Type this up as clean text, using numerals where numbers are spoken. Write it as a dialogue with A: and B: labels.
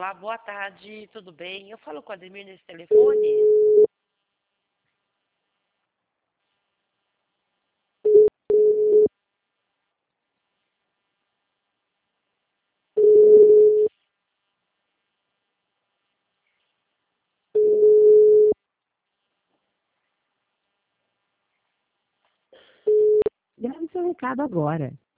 A: Olá, boa tarde, tudo bem? Eu falo com o Ademir nesse telefone?
B: Grave seu recado agora.